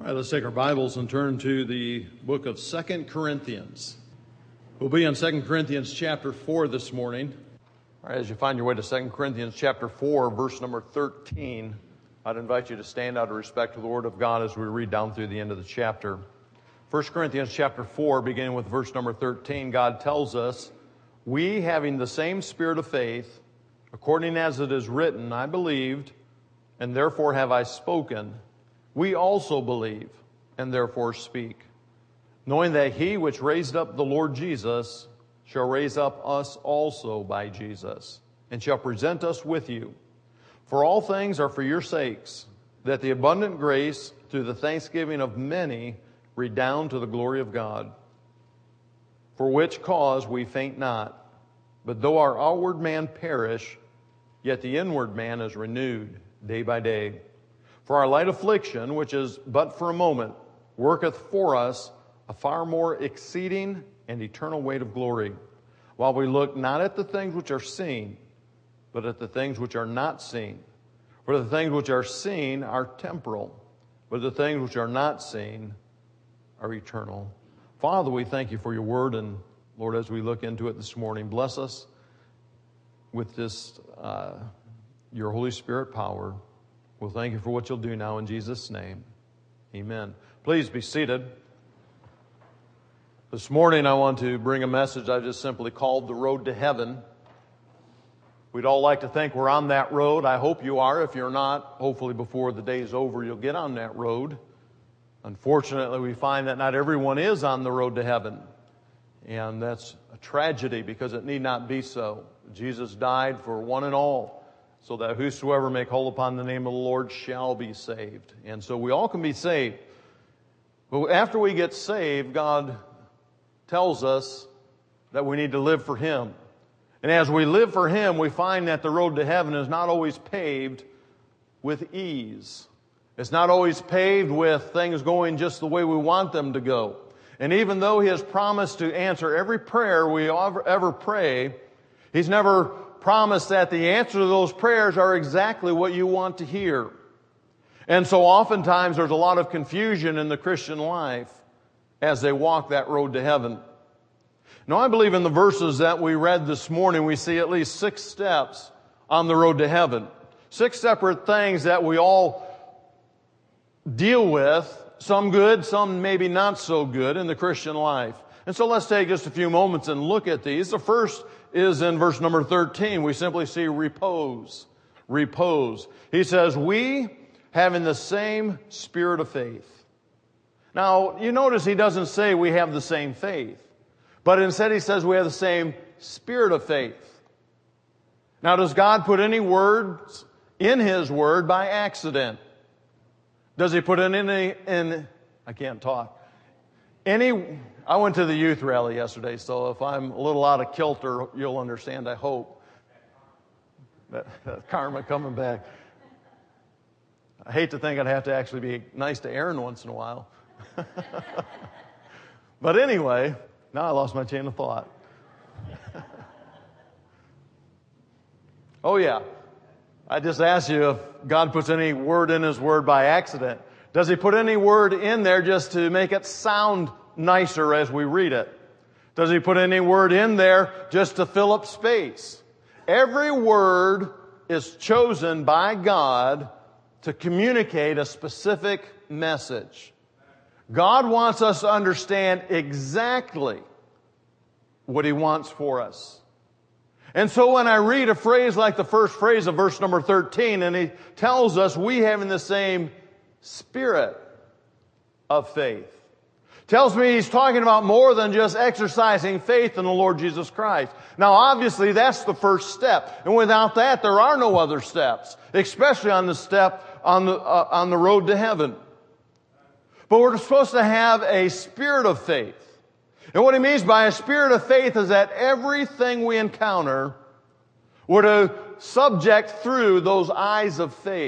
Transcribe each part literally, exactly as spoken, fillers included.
All right, let's take our Bibles and turn to the book of Second Corinthians. We'll be in Second Corinthians chapter four this morning. All right, as you find your way to Second Corinthians chapter four, verse number thirteen, I'd invite you to stand out of respect to the Word of God as we read down through the end of the chapter. First Corinthians chapter four, beginning with verse number thirteen, God tells us, "We, having the same spirit of faith, according as it is written, I believed, and therefore have I spoken. We also believe, and therefore speak, knowing that he which raised up the Lord Jesus shall raise up us also by Jesus, and shall present us with you. For all things are for your sakes, that the abundant grace through the thanksgiving of many redound to the glory of God. For which cause we faint not, but though our outward man perish, yet the inward man is renewed day by day. For our light affliction, which is but for a moment, worketh for us a far more exceeding and eternal weight of glory, while we look not at the things which are seen, but at the things which are not seen. For the things which are seen are temporal, but the things which are not seen are eternal." Father, we thank you for your word, and Lord, as we look into it this morning, bless us with this, uh, your Holy Spirit power. We'll thank you for what you'll do now in Jesus' name. Amen. Please be seated. This morning I want to bring a message I just simply called The Road to Heaven. We'd all like to think we're on that road. I hope you are. If you're not, hopefully before the day is over, you'll get on that road. Unfortunately, we find that not everyone is on the road to heaven. And that's a tragedy because it need not be so. Jesus died for one and all, so that whosoever may call upon the name of the Lord shall be saved. And so we all can be saved. But after we get saved, God tells us that we need to live for Him. And as we live for Him, we find that the road to heaven is not always paved with ease. It's not always paved with things going just the way we want them to go. And even though He has promised to answer every prayer we ever, ever pray, He's never promised that the answer to those prayers are exactly what you want to hear. And so oftentimes there's a lot of confusion in the Christian life as they walk that road to heaven. Now, I believe in the verses that we read this morning, we see at least six steps on the road to heaven. Six separate things that we all deal with, some good, some maybe not so good in the Christian life. And so let's take just a few moments and look at these. The first is in verse number thirteen. We simply see repose. Repose. He says, "We having the same spirit of faith." Now, you notice he doesn't say we have the same faith, but instead he says we have the same spirit of faith. Now, does God put any words in His Word by accident? Does He put in any, in, I can't talk, any, I went to the youth rally yesterday, so if I'm a little out of kilter, you'll understand, I hope. That, that karma coming back. I hate to think I'd have to actually be nice to Aaron once in a while. But anyway, now I lost my chain of thought. Oh yeah, I just asked you if God puts any word in His Word by accident. Does He put any word in there just to make it sound nicer as we read it? Does He put any word in there just to fill up space? Every word is chosen by God to communicate a specific message. God wants us to understand exactly what He wants for us. And so when I read a phrase like the first phrase of verse number thirteen, and He tells us we having the same spirit of faith, tells me He's talking about more than just exercising faith in the Lord Jesus Christ. Now, obviously, that's the first step. And without that, there are no other steps, especially on the step on the, uh, on the road to heaven. But we're supposed to have a spirit of faith. And what he means by a spirit of faith is that everything we encounter, we're to subject through those eyes of faith.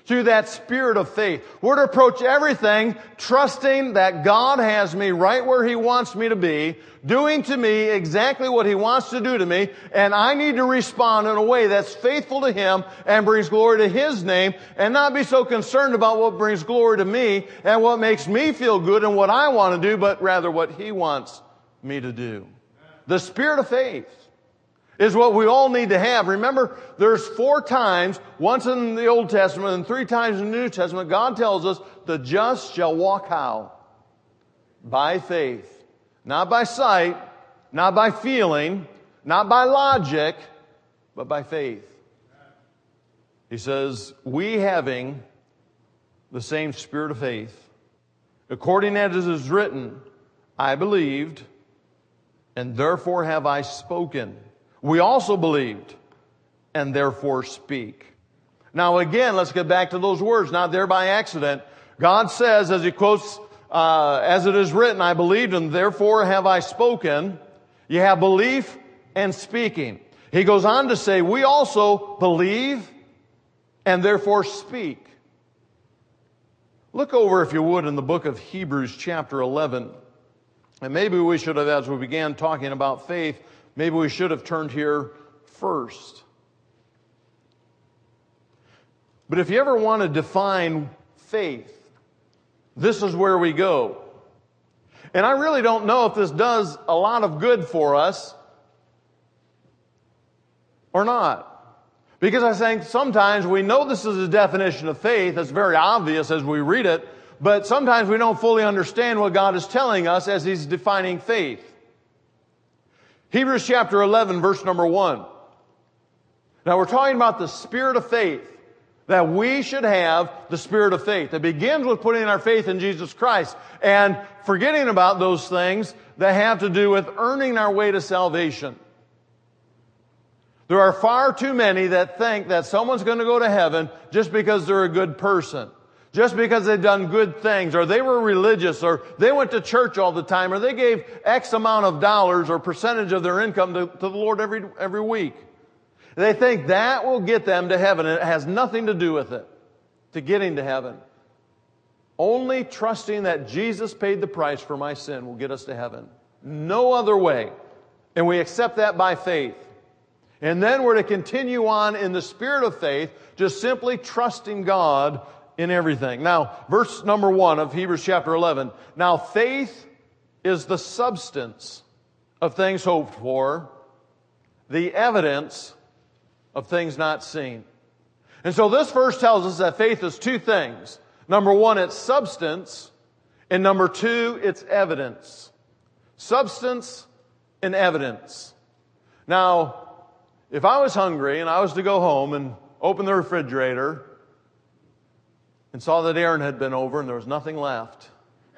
through that spirit of faith. We're to approach everything trusting that God has me right where He wants me to be, doing to me exactly what He wants to do to me, and I need to respond in a way that's faithful to Him and brings glory to His name, and not be so concerned about what brings glory to me and what makes me feel good and what I want to do, but rather what He wants me to do. The spirit of faith is what we all need to have. Remember, there's four times, once in the Old Testament and three times in the New Testament, God tells us the just shall walk how? By faith. Not by sight, not by feeling, not by logic, but by faith. He says, we having the same spirit of faith, according as it is written, I believed, and therefore have I spoken. We also believed, and therefore speak. Now again, let's get back to those words, not there by accident. God says, as He quotes, uh, as it is written, I believed, and therefore have I spoken. You have belief and speaking. He goes on to say, we also believe, and therefore speak. Look over, if you would, in the book of Hebrews chapter eleven. And maybe we should have, as we began talking about faith, maybe we should have turned here first. But if you ever want to define faith, this is where we go. And I really don't know if this does a lot of good for us or not. Because I think sometimes we know this is a definition of faith. It's very obvious as we read it. But sometimes we don't fully understand what God is telling us as He's defining faith. Hebrews chapter eleven, verse number one. Now we're talking about the spirit of faith. That we should have the spirit of faith. It begins with putting our faith in Jesus Christ and forgetting about those things that have to do with earning our way to salvation. There are far too many that think that someone's going to go to heaven just because they're a good person. Just because they've done good things, or they were religious, or they went to church all the time, or they gave X amount of dollars or percentage of their income to, to the Lord every, every week. They think that will get them to heaven, and it has nothing to do with it, to getting to heaven. Only trusting that Jesus paid the price for my sin will get us to heaven. No other way. And we accept that by faith. And then we're to continue on in the spirit of faith, just simply trusting God in everything. Now, verse number one of Hebrews chapter eleven. Now, faith is the substance of things hoped for, the evidence of things not seen. And so this verse tells us that faith is two things. Number one, it's substance. And number two, it's evidence. Substance and evidence. Now, if I was hungry and I was to go home and open the refrigerator and saw that Aaron had been over and there was nothing left,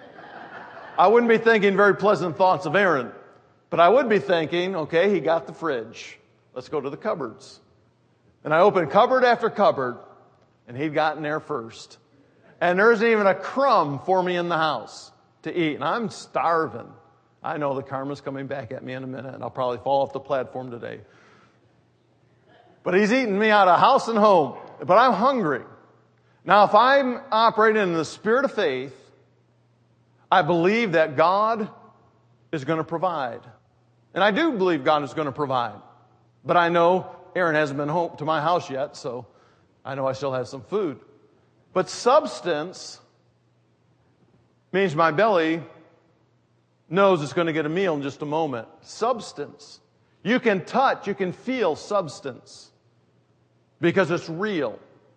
I wouldn't be thinking very pleasant thoughts of Aaron. But I would be thinking, okay, he got the fridge. Let's go to the cupboards. And I opened cupboard after cupboard, and he'd gotten there first. And there isn't even a crumb for me in the house to eat. And I'm starving. I know the karma's coming back at me in a minute, and I'll probably fall off the platform today. But he's eating me out of house and home. But I'm hungry. Now, if I'm operating in the spirit of faith, I believe that God is going to provide. And I do believe God is going to provide. But I know Aaron hasn't been home to my house yet, so I know I still have some food. But substance means my belly knows it's going to get a meal in just a moment. Substance. You can touch, you can feel substance because it's real.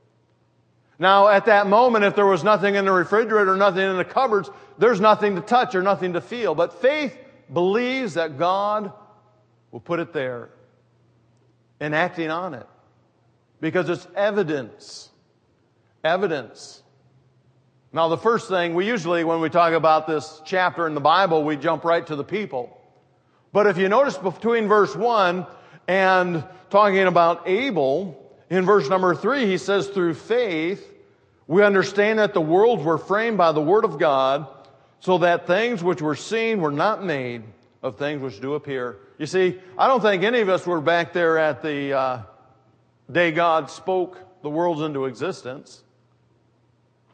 Now, at that moment, if there was nothing in the refrigerator, nothing in the cupboards, there's nothing to touch or nothing to feel. But faith believes that God will put it there and acting on it because it's evidence. Evidence. Now, the first thing, we usually, when we talk about this chapter in the Bible, we jump right to the people. But if you notice between verse one and talking about Abel, in verse number three, he says, through faith, we understand that the worlds were framed by the word of God, so that things which were seen were not made of things which do appear. You see, I don't think any of us were back there at the uh, day God spoke the worlds into existence.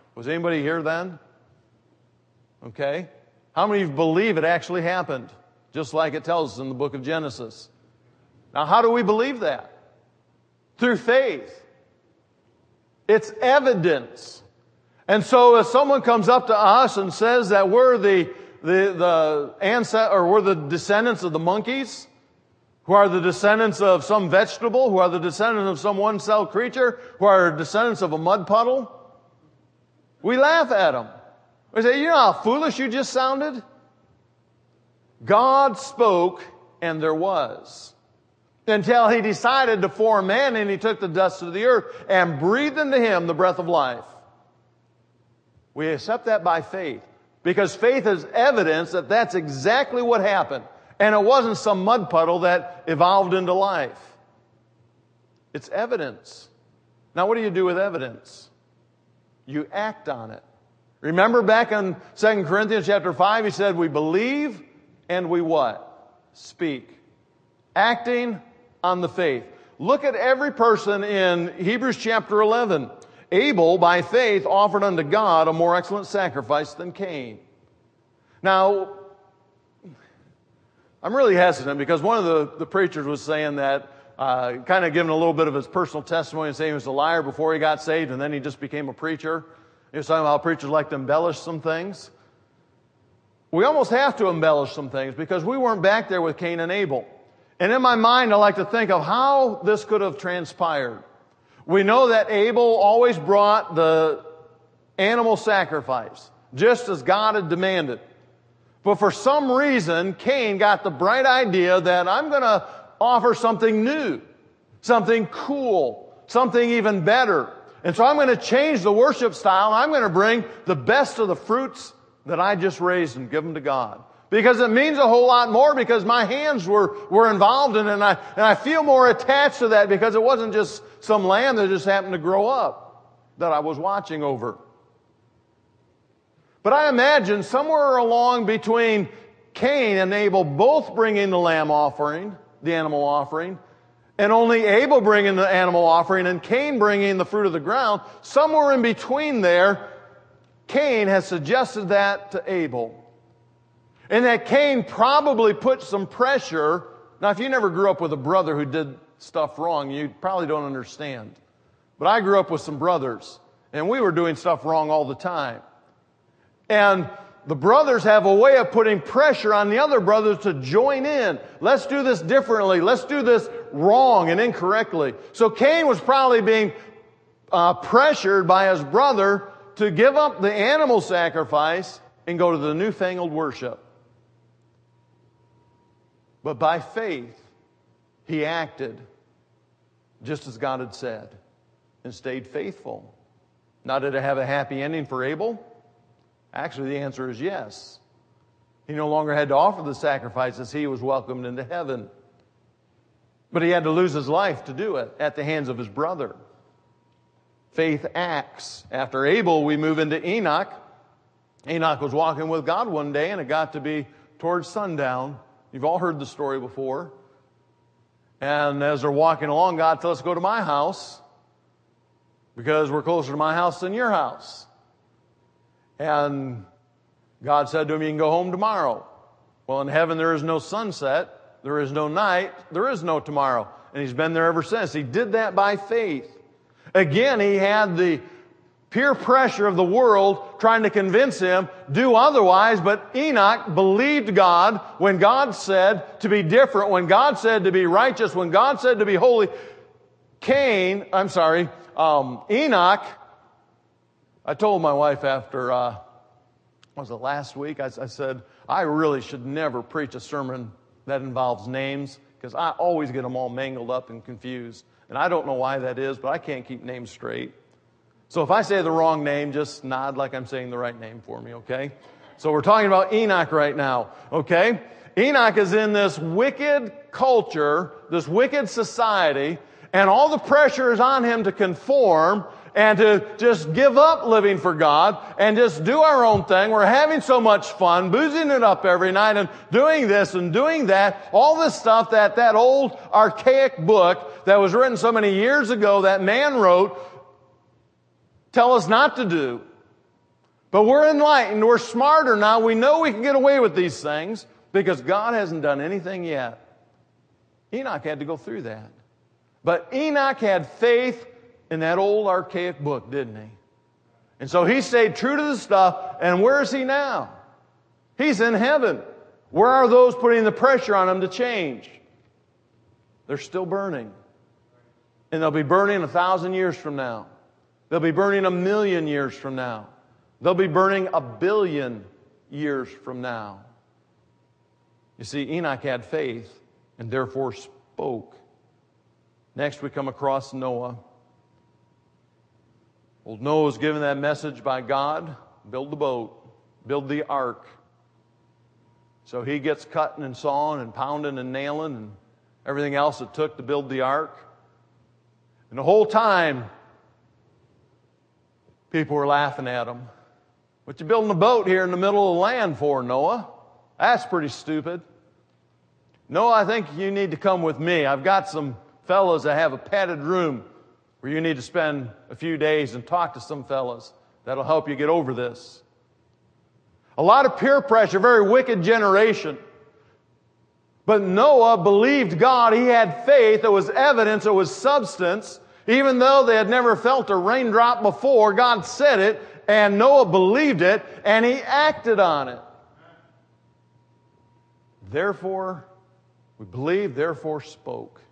Was anybody here then? Okay. How many of you believe it actually happened? Just like it tells us in the book of Genesis. Now, how do we believe that? Through faith. It's evidence. And so if someone comes up to us and says that we're the, the, the ancestor, or we're the descendants of the monkeys, who are the descendants of some vegetable, who are the descendants of some one-celled creature, who are descendants of a mud puddle, we laugh at them. We say, you know how foolish you just sounded? God spoke and there was. Until He decided to form man, and He took the dust of the earth and breathed into him the breath of life. We accept that by faith, because faith is evidence that that's exactly what happened. And it wasn't some mud puddle that evolved into life. It's evidence. Now, what do you do with evidence? You act on it. Remember back in Second Corinthians chapter five, he said, we believe and we what? Speak. Acting on the faith. Look at every person in Hebrews chapter eleven. Abel, by faith, offered unto God a more excellent sacrifice than Cain. Now, I'm really hesitant because one of the, the preachers was saying that, uh, kind of giving a little bit of his personal testimony and saying he was a liar before he got saved and then he just became a preacher. He was talking about how preachers like to embellish some things. We almost have to embellish some things because we weren't back there with Cain and Abel. And in my mind, I like to think of how this could have transpired. We know that Abel always brought the animal sacrifice, just as God had demanded. But for some reason, Cain got the bright idea that I'm going to offer something new, something cool, something even better. And so I'm going to change the worship style. I'm going to bring the best of the fruits that I just raised and give them to God. Because it means a whole lot more because my hands were, were involved in it. And I, and I feel more attached to that because it wasn't just some lamb that just happened to grow up that I was watching over. But I imagine somewhere along between Cain and Abel both bringing the lamb offering, the animal offering, and only Abel bringing the animal offering and Cain bringing the fruit of the ground, somewhere in between there, Cain has suggested that to Abel. And that Cain probably put some pressure. Now, if you never grew up with a brother who did stuff wrong, you probably don't understand. But I grew up with some brothers, and we were doing stuff wrong all the time. And the brothers have a way of putting pressure on the other brothers to join in. Let's do this differently. Let's do this wrong and incorrectly. So Cain was probably being uh, pressured by his brother to give up the animal sacrifice and go to the newfangled worship. But by faith, he acted just as God had said and stayed faithful. Now, did it have a happy ending for Abel? Actually, the answer is yes. He no longer had to offer the sacrifices. He was welcomed into heaven. But he had to lose his life to do it at the hands of his brother. Faith acts. After Abel, we move into Enoch. Enoch was walking with God one day, and it got to be towards sundown. You've all heard the story before. And as they're walking along, God said, let's go to my house because we're closer to my house than your house. And God said to him, you can go home tomorrow. Well, in heaven there is no sunset, there is no night, there is no tomorrow. And he's been there ever since. He did that by faith. Again, he had the peer pressure of the world trying to convince him, do otherwise, but Enoch believed God when God said to be different, when God said to be righteous, when God said to be holy. Cain, I'm sorry, um, Enoch, I told my wife after, uh, was it last week? I, I said, I really should never preach a sermon that involves names because I always get them all mangled up and confused. And I don't know why that is, but I can't keep names straight. So if I say the wrong name, just nod like I'm saying the right name for me, okay? So we're talking about Enoch right now, okay? Enoch is in this wicked culture, this wicked society, and all the pressure is on him to conform and to just give up living for God and just do our own thing. We're having so much fun, boozing it up every night and doing this and doing that. All this stuff that that old archaic book that was written so many years ago that man wrote tell us not to do. But we're enlightened. We're smarter now. We know we can get away with these things because God hasn't done anything yet. Enoch had to go through that. But Enoch had faith in that old archaic book, didn't he? And so he stayed true to the stuff. And where is he now? He's in heaven. Where are those putting the pressure on him to change? They're still burning. And they'll be burning a thousand years from now. They'll be burning a million years from now. They'll be burning a billion years from now. You see, Enoch had faith and therefore spoke. Next, we come across Noah. Old Noah was given that message by God. Build the boat. Build the ark. So he gets cutting and sawing and pounding and nailing and everything else it took to build the ark. And the whole time, people were laughing at him. What you building a boat here in the middle of the land for, Noah? That's pretty stupid. Noah, I think you need to come with me. I've got some fellas that have a padded room where you need to spend a few days and talk to some fellas. That'll help you get over this. A lot of peer pressure, very wicked generation. But Noah believed God. He had faith. There was evidence. There was substance. Even though they had never felt a raindrop before, God said it, and Noah believed it, and he acted on it. Therefore, we believed, therefore spoke.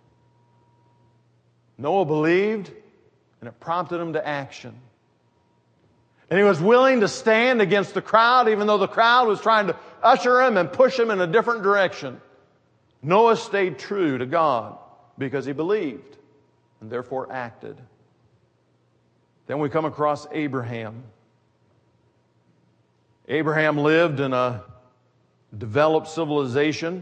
Noah believed, and it prompted him to action. And he was willing to stand against the crowd, even though the crowd was trying to usher him and push him in a different direction. Noah stayed true to God because he believed and therefore acted. Then we come across Abraham. Abraham lived in a developed civilization,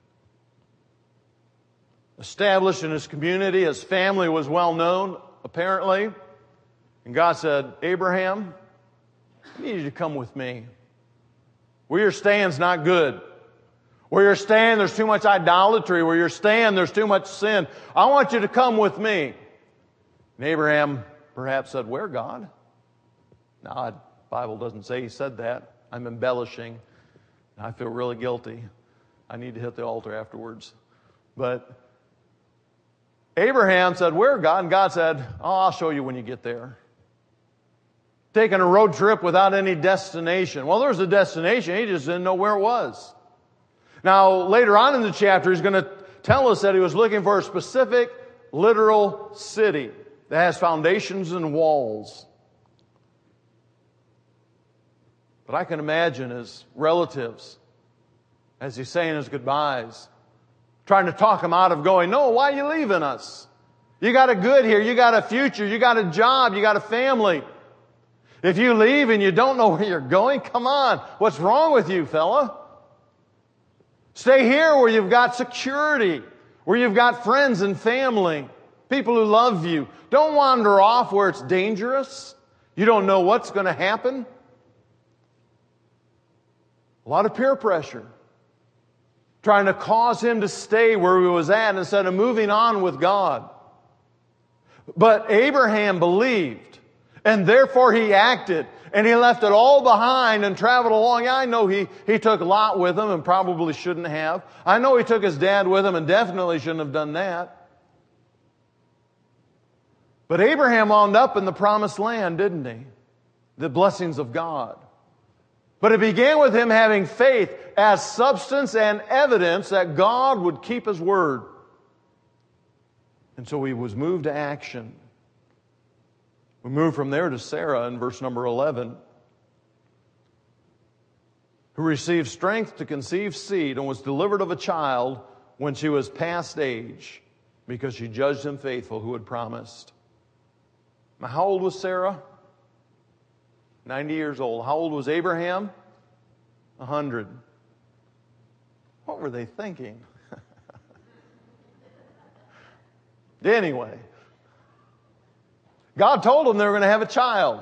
established in his community. His family was well known, apparently. And God said, Abraham, I need you to come with me. Where you're staying's not good. Where you're staying, there's too much idolatry. Where you're staying, there's too much sin. I want you to come with me. And Abraham perhaps said, where, God? No, the Bible doesn't say he said that. I'm embellishing. I feel really guilty. I need to hit the altar afterwards. But Abraham said, where, God? And God said, oh, I'll show you when you get there. Taking a road trip without any destination. Well, there was a destination. He just didn't know where it was. Now, later on in the chapter, he's going to tell us that he was looking for a specific, literal city that has foundations and walls. But I can imagine his relatives, as he's saying his goodbyes, trying to talk him out of going, no, why are you leaving us? You got a good here. You got a future. You got a job. You got a family. If you leave and you don't know where you're going, come on. What's wrong with you, fella? Stay here where you've got security, where you've got friends and family, people who love you. Don't wander off where it's dangerous. You don't know what's going to happen. A lot of peer pressure, trying to cause him to stay where he was at instead of moving on with God. But Abraham believed, and therefore he acted. And he left it all behind and traveled along. Yeah, I know he, he took Lot with him and probably shouldn't have. I know he took his dad with him and definitely shouldn't have done that. But Abraham wound up in the promised land, didn't he? The blessings of God. But it began with him having faith as substance and evidence that God would keep His word. And so he was moved to action. We move from there to Sarah in verse number eleven, who received strength to conceive seed and was delivered of a child when she was past age, because she judged him faithful who had promised. Now, how old was Sarah? ninety years old. How old was Abraham? one hundred. What were they thinking? Anyway, God told them they were going to have a child.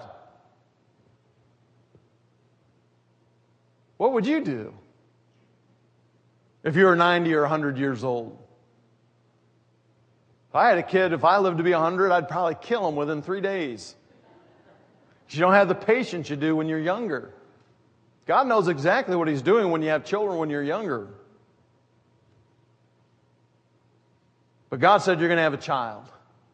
What would you do if you were ninety or one hundred years old? If I had a kid, if I lived to be one hundred, I'd probably kill him within three days. You don't have the patience you do when you're younger. God knows exactly what He's doing when you have children when you're younger. But God said you're going to have a child.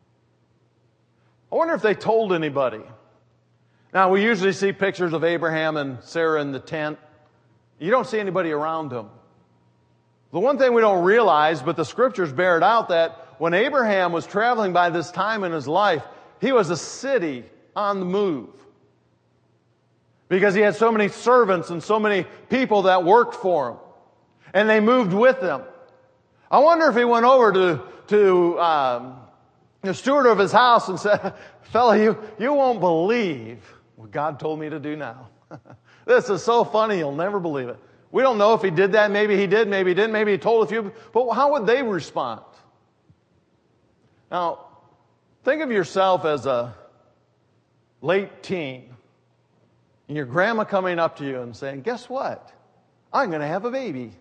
I wonder if they told anybody. Now, we usually see pictures of Abraham and Sarah in the tent. You don't see anybody around them. The one thing we don't realize, but the Scriptures bear it out, that when Abraham was traveling by this time in his life, he was a city on the move. Because he had so many servants and so many people that worked for him. And they moved with him. I wonder if he went over to, to um, the steward of his house and said, "Fella, you, you won't believe what God told me to do now. This is so funny, you'll never believe it." We don't know if he did that. Maybe he did, maybe he didn't, maybe he told a few. But how would they respond? Now, think of yourself as a late teen. And your grandma coming up to you and saying, "Guess what? I'm going to have a baby."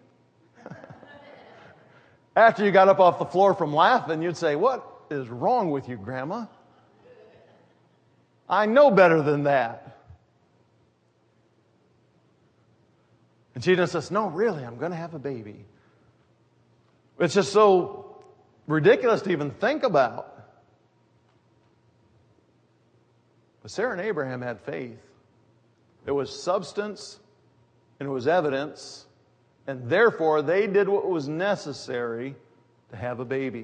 After you got up off the floor from laughing, you'd say, "What is wrong with you, Grandma? I know better than that." And she just says, "No, really, I'm going to have a baby." It's just so ridiculous to even think about. But Sarah and Abraham had faith. It was substance and it was evidence, and therefore they did what was necessary to have a baby.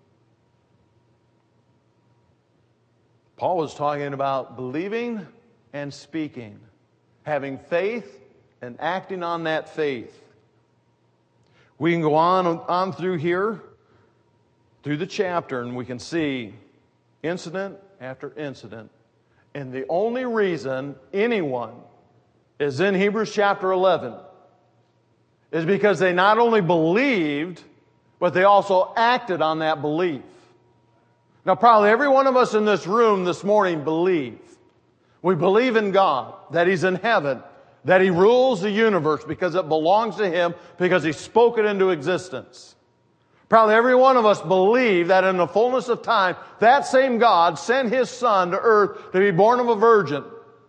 Paul was talking about believing and speaking, having faith and acting on that faith. We can go on on through here, through the chapter, and we can see incident after incident. And the only reason anyone is in Hebrews chapter eleven is because they not only believed, but they also acted on that belief. Now, probably every one of us in this room this morning believe. We believe in God, that He's in heaven, that He rules the universe because it belongs to Him, because He spoke it into existence. Probably every one of us believe that in the fullness of time, that same God sent His Son to earth to be born of a virgin.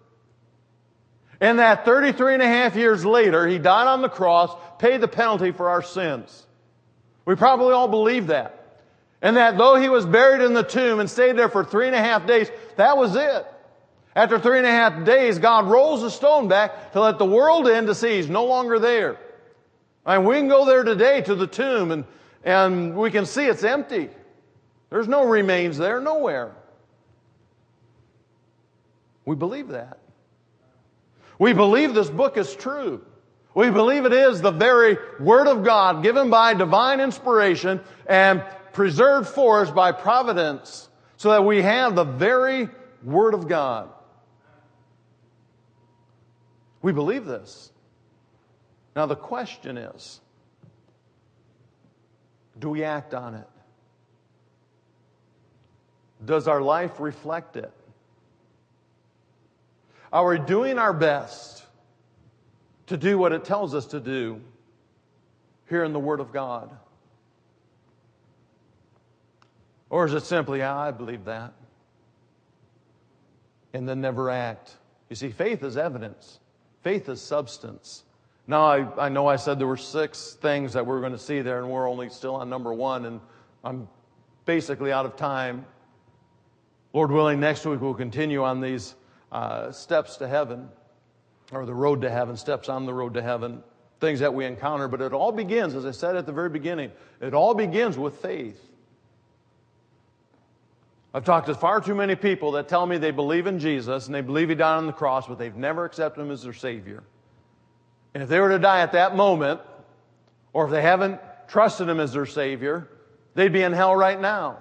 And that thirty-three and a half years later, He died on the cross, paid the penalty for our sins. We probably all believe that. And that though He was buried in the tomb and stayed there for three and a half days, that was it. After three and a half days, God rolls the stone back to let the world in to see He's no longer there. And we can go there today to the tomb and, and we can see it's empty. There's no remains there, nowhere. We believe that. We believe this book is true. We believe it is the very Word of God given by divine inspiration and preserved for us by providence so that we have the very Word of God. We believe this. Now the question is, do we act on it? Does our life reflect it? Are we doing our best to do what it tells us to do here in the Word of God? Or is it simply, "Ah, I believe that," and then never act? You see, faith is evidence. Faith is substance. Now, I, I know I said there were six things that we're going to see there, and we're only still on number one, and I'm basically out of time. Lord willing, next week we'll continue on these uh, steps to heaven, or the road to heaven, steps on the road to heaven, things that we encounter. But it all begins, as I said at the very beginning, it all begins with faith. I've talked to far too many people that tell me they believe in Jesus and they believe He died on the cross, but they've never accepted Him as their Savior. And if they were to die at that moment, or if they haven't trusted Him as their Savior, they'd be in hell right now.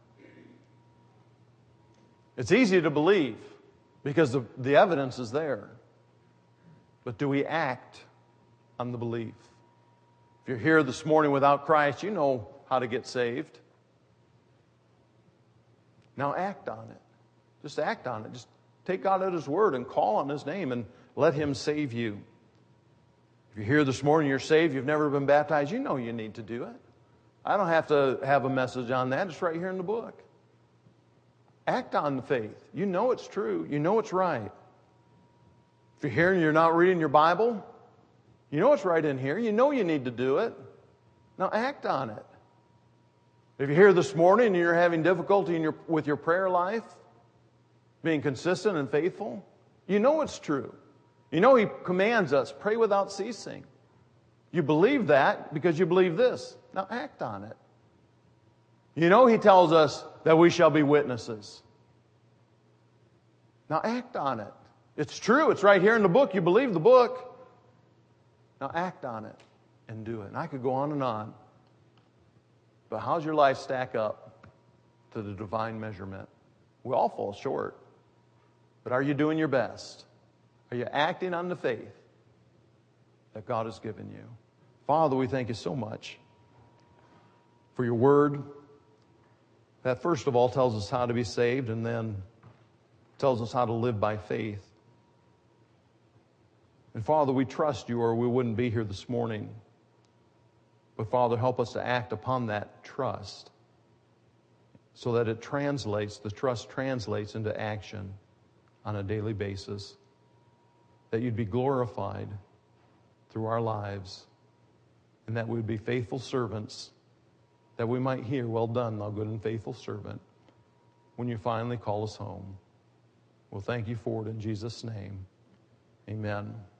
It's easy to believe because the, the evidence is there. But do we act on the belief? If you're here this morning without Christ, you know how to get saved. Now act on it. Just act on it. Just take God at His word and call on His name and let Him save you. If you're here this morning, you're saved, you've never been baptized, you know you need to do it. I don't have to have a message on that. It's right here in the book. Act on the faith. You know it's true. You know it's right. If you're here and you're not reading your Bible, you know it's right in here. You know you need to do it. Now act on it. If you're here this morning and you're having difficulty in your, with your prayer life, being consistent and faithful, you know it's true. You know He commands us, pray without ceasing. You believe that because you believe this. Now act on it. You know He tells us that we shall be witnesses. Now act on it. It's true. It's right here in the book. You believe the book. Now act on it and do it. And I could go on and on. But how's your life stack up to the divine measurement? We all fall short. But are you doing your best? Are you acting on the faith that God has given you? Father, we thank you so much for your word that first of all tells us how to be saved and then tells us how to live by faith. And Father, we trust you or we wouldn't be here this morning. But Father, help us to act upon that trust so that it translates, the trust translates into action on a daily basis. That you'd be glorified through our lives and that we'd be faithful servants, that we might hear, well done, thou good and faithful servant, when you finally call us home. Well, thank you for it in Jesus' name. Amen.